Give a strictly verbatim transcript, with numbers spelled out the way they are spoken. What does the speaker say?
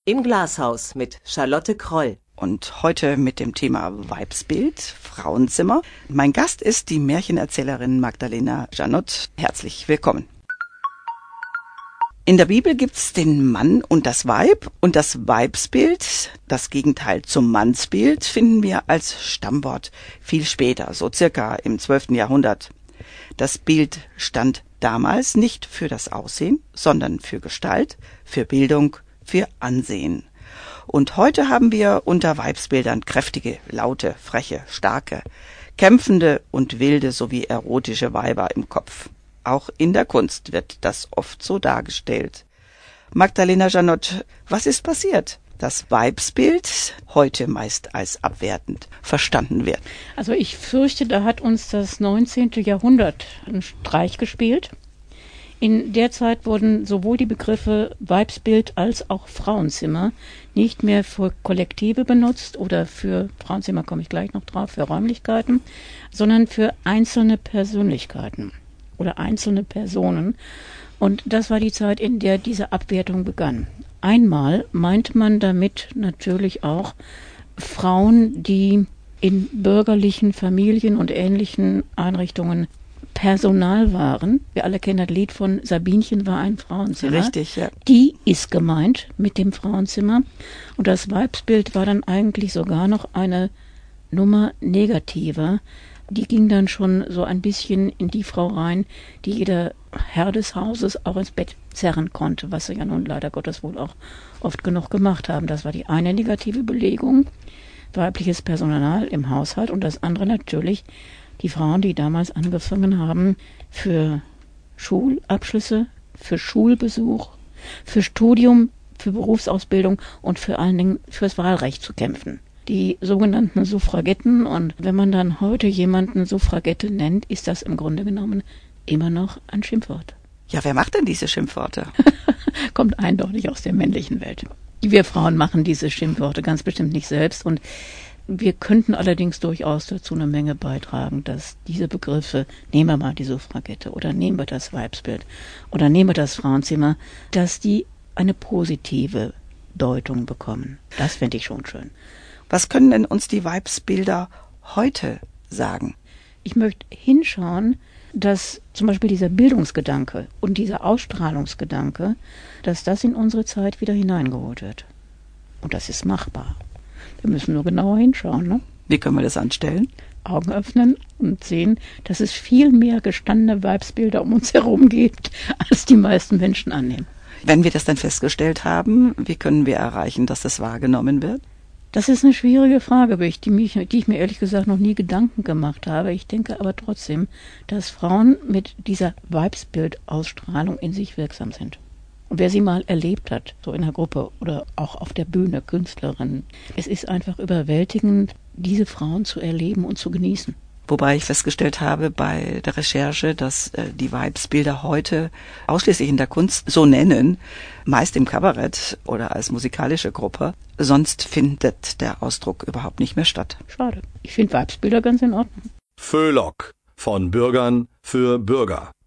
Im Glashaus mit Charlotte Kroll. Und heute mit dem Thema Weibsbild, Frauenzimmer. Mein Gast ist die Märchenerzählerin Magdalena Janot. Herzlich willkommen. In der Bibel gibt's den Mann und das Weib, und das Weibsbild, das Gegenteil zum Mannsbild, finden wir als Stammwort viel später, so circa im zwölften Jahrhundert. Das Bild stand damals nicht für das Aussehen, sondern für Gestalt, für Bildung, für Ansehen. Und heute haben wir unter Weibsbildern kräftige, laute, freche, starke, kämpfende und wilde sowie erotische Weiber im Kopf. Auch in der Kunst wird das oft so dargestellt. Magdalena Janot, was ist passiert, dass Weibsbild heute meist als abwertend verstanden wird? Also ich fürchte, da hat uns das neunzehnte Jahrhundert einen Streich gespielt. In der Zeit wurden sowohl die Begriffe Weibsbild als auch Frauenzimmer nicht mehr für Kollektive benutzt oder für, Frauenzimmer komme ich gleich noch drauf, für Räumlichkeiten, sondern für einzelne Persönlichkeiten oder einzelne Personen. Und das war die Zeit, in der diese Abwertung begann. Einmal meint man damit natürlich auch Frauen, die in bürgerlichen Familien und ähnlichen Einrichtungen Personal waren. Wir alle kennen das Lied von Sabinchen war ein Frauenzimmer. Richtig, ja. Die ist gemeint mit dem Frauenzimmer. Und das Weibsbild war dann eigentlich sogar noch eine Nummer negativer. Die ging dann schon so ein bisschen in die Frau rein, die jeder Herr des Hauses auch ins Bett zerren konnte, was sie ja nun leider Gottes wohl auch oft genug gemacht haben. Das war die eine negative Belegung, weibliches Personal im Haushalt, und das andere natürlich die Frauen, die damals angefangen haben, für Schulabschlüsse, für Schulbesuch, für Studium, für Berufsausbildung und vor allen Dingen fürs Wahlrecht zu kämpfen. Die sogenannten Suffragetten. Und wenn man dann heute jemanden Suffragette nennt, ist das im Grunde genommen immer noch ein Schimpfwort. Ja, wer macht denn diese Schimpfworte? Kommt eindeutig aus der männlichen Welt. Wir Frauen machen diese Schimpfworte ganz bestimmt nicht selbst, und wir könnten allerdings durchaus dazu eine Menge beitragen, dass diese Begriffe, nehmen wir mal die Suffragette oder nehmen wir das Weibsbild oder nehmen wir das Frauenzimmer, dass die eine positive Deutung bekommen. Das fände ich schon schön. Was können denn uns die Weibsbilder heute sagen? Ich möchte hinschauen, dass zum Beispiel dieser Bildungsgedanke und dieser Ausstrahlungsgedanke, dass das in unsere Zeit wieder hineingeholt wird. Und das ist machbar. Wir müssen nur genauer hinschauen, ne? Wie können wir das anstellen? Augen öffnen und sehen, dass es viel mehr gestandene Weibsbilder um uns herum gibt, als die meisten Menschen annehmen. Wenn wir das dann festgestellt haben, wie können wir erreichen, dass das wahrgenommen wird? Das ist eine schwierige Frage, die, mich, die ich mir ehrlich gesagt noch nie Gedanken gemacht habe. Ich denke aber trotzdem, dass Frauen mit dieser Weibsbildausstrahlung in sich wirksam sind. Und wer sie mal erlebt hat, so in der Gruppe oder auch auf der Bühne, Künstlerinnen, es ist einfach überwältigend, diese Frauen zu erleben und zu genießen. Wobei ich festgestellt habe bei der Recherche, dass äh, die Weibsbilder heute ausschließlich in der Kunst so nennen, meist im Kabarett oder als musikalische Gruppe. Sonst findet der Ausdruck überhaupt nicht mehr statt. Schade. Ich finde Weibsbilder ganz in Ordnung. Föhlock, von Bürgern für Bürger.